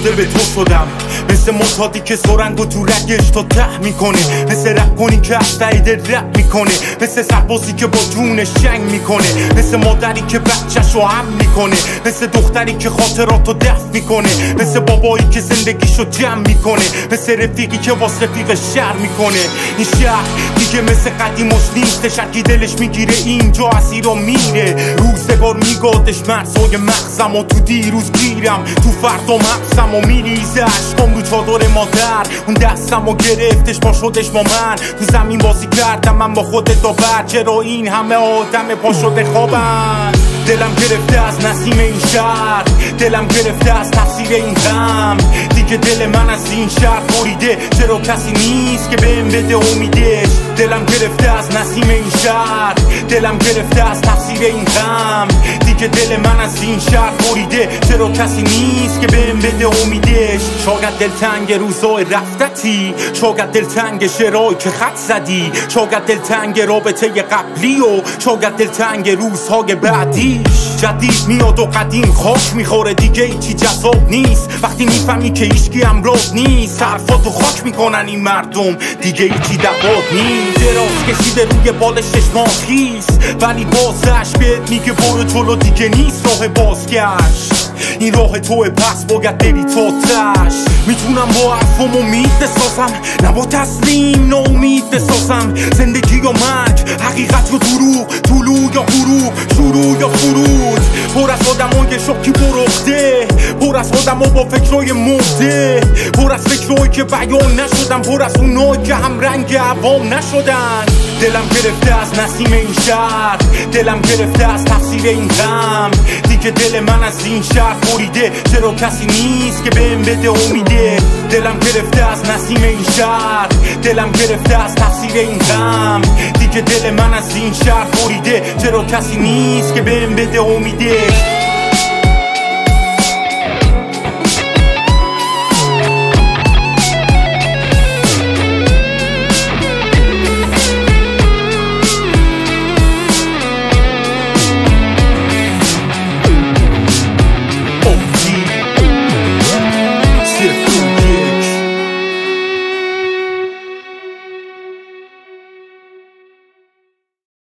ناظر به تو شدم، مثل معتادی که سرنگو تو رگش تا ته میکنه، مثل رپ کنی که از تایید رپ میکنه، مثل سربازی که با جونش جنگ میکنه، مثل مادری که بچه‌شو هم میکنه، مثل دختری که خاطراتو دفن میکنه، مثل بابایی که زندگیشو جمع میکنه، مثل رفیقی که واسه رفیق شهر میکنه. این شهر دیگه مثل قدیمش نیستش، هرکی دلش میگیره اینجا اسیر و میره. روزگار میگادش مرزهای مغزم و تو دیروز گیرم، تو فردا مغزم و میریزه عشقم رو چادر مادر. اون دستم و گرفتش پا شدش با من، تو زمین بازی کردم من با خودت داور. چرا این همه آدم پا شده خوابن؟ دلم گرفته از نسیم این شهر، دلم گرفته از تفسیر این غم. دیگه دل من از این شهر بریده، چرا کسی نیست که بهم بده امیدش؟ دلم گرفته از نسیم این شهر، دلم گرفته از تفسیر این غم. دیگه دل من از این شهر بریده، چرا کسی نیست که بهم بده امیدش؟ شاید دلتنگ روزای رفتتی، شاید دلتنگ شعرهایی که خط زدی، شاید دلتنگ رابطه قبلی و شاید دلتنگ روزهای بعدی. جدید میاد و قدیم خاک میخوره، دیگه ایچی جذاب نیست وقتی میفهمی که هیچکی امراض نیست. حرفاتو خاک میکنن این مردم، دیگه ایچی دواد نیست. دراز کشیده روی بالش چشمات خیس، ولی بازش بهت میگه برو جلو، دیگه نیست راه بازگشت. این راه توه پس باید بری تا تش. میتونم با حرفم امید بسازم، نه با تسلیم ناامید بسازم. زندگی یا مرگ، حقیقت یا دروغ، طلوع یا غروب، شروع یا فرود. پر از آدمای شوکی برخته، پر از آدما با فکرای مرده، پر از فکرایی که بیان نشدن، پر از اونایی که هم رنگ عوام نشدن. دلم گرفته از نسیم این شهر، دلم گرفته از تفسیر این غم. دیگه دل من از این شهر بریده، چرا کسی نیست که بهم بده امیده؟ دلم گرفته از نسیم این شهر، دلم گرفته از تفسیر این غم. دیگه دل من از این شهر بریده، چرا کسی نیست که بهم بده امیده؟